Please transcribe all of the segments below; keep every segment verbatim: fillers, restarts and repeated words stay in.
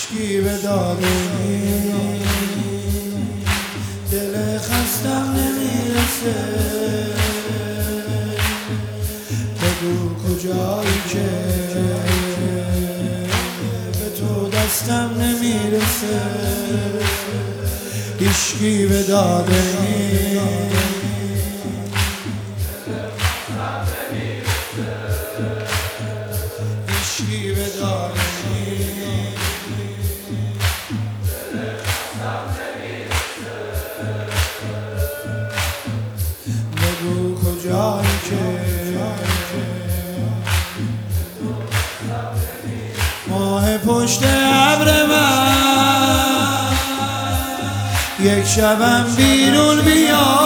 هیچکی به داده دل خستم نمیرسه. بگو کجایی که به تو دستم نمیرسه. هیچکی به داده هیچکی به داده بگو کجایی که ماه پشت ابر من یک شبم بیرون بیا.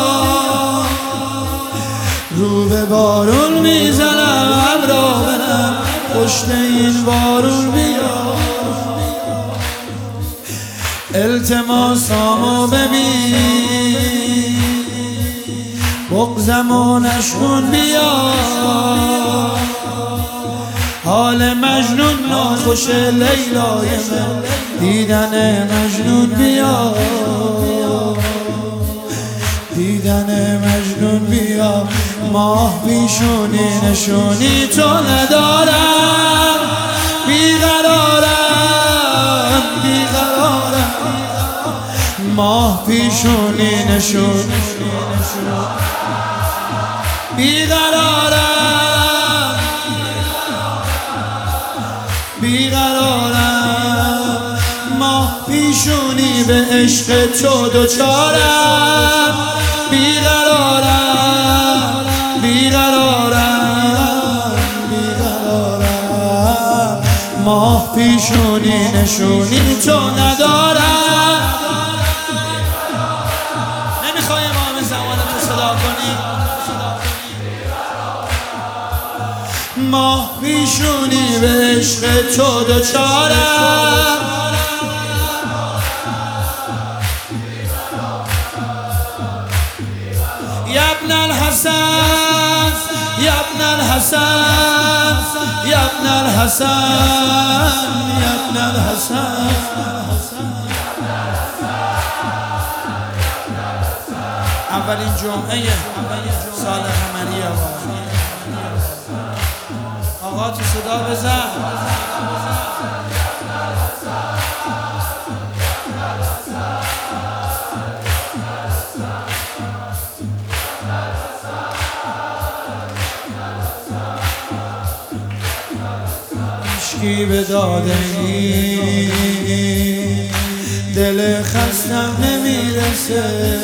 رو به بارون میزنم ابرا برم پشت این بارون بیا. التماسامو ببین بغضم و نشکن بیا. حال مجنون ناخوش لیلای من دیدن مجنون بیا. دیدن مجنون بیا. ماه پیشونی نشونی تو ندارم. بیقرارم بیقرارم ماه پیشونی نشونی بیقرارم بیقرارم ماه پیشونی به عشق تو دوچارم. بیقرارم بیقرارم بیقرارم ماه پیشونی نشونی تو ندارم. نمیخوای امام زمان تو صدا کنی؟ ماه پیشونی به عشق تو دوچارم. یا ابن الحسن یا ابن الحسن یا ابن الحسن یا ابن الحسن اولین جمعه سال قمری آقا تو صدا بزن. هیچکی به داده دل خستم نمیرسه.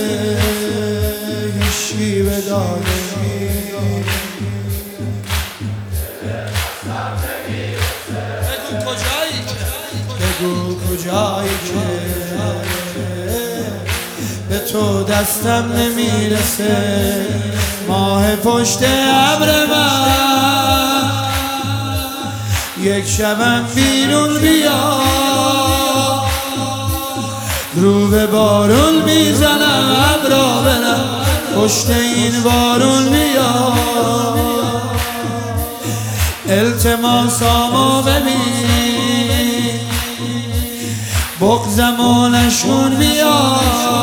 هیچکی به داده بگو کجایی که بگو کجایی که به تو دستم نمیرسه. ماه پشت ابر من یک شبم بیرون بیا. رو به بارون میزنم ابرا برم پشت این بارون بیا. التماسامو ببین بغضم و نشون بیا.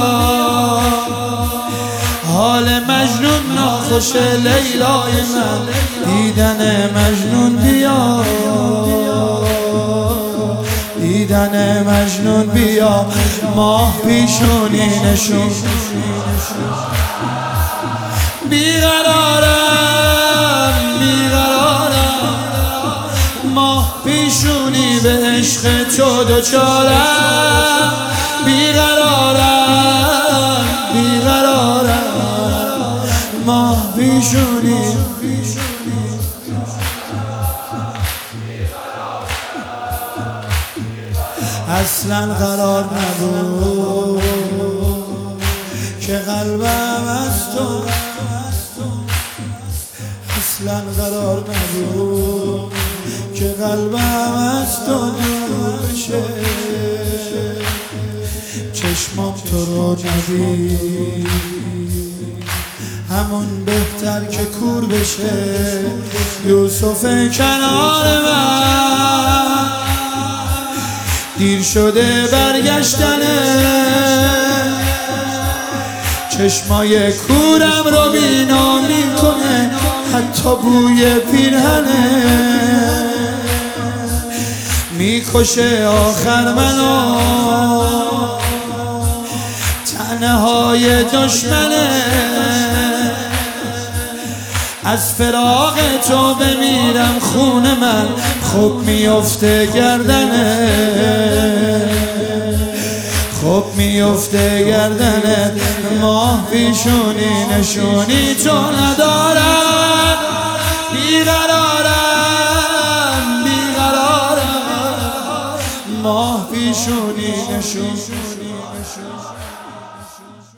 حال مجنون ناخوش لیلای من دیدن مجنون بیا. دیدن مجنون بیا. ماه پیشونی نشون بیقرارم بیقرارم ماه پیشونی به عشق تو دوچارم. بیقرارم بیقرارم ماه پیشونی اصلا قرار نبود که قلبم از تو اصلا قرار نبود که قلبم از تو دور بشه. چشمام تو رو ندید همون بهتر که کور بشه. یوسف کنار من دیر شده برگشتنه، چشمای کورم رو بینا میکنه، حتی بوی پیرهنه میکشه آخر منو، تنهای دشمنه. از فراق تو بمیرم خون من خب میفته گردنه، خب میفته گردنه. ماه پیشونی نشونی تو ندارم، بیقرارم بیقرارم. ماه پیشونی نشونی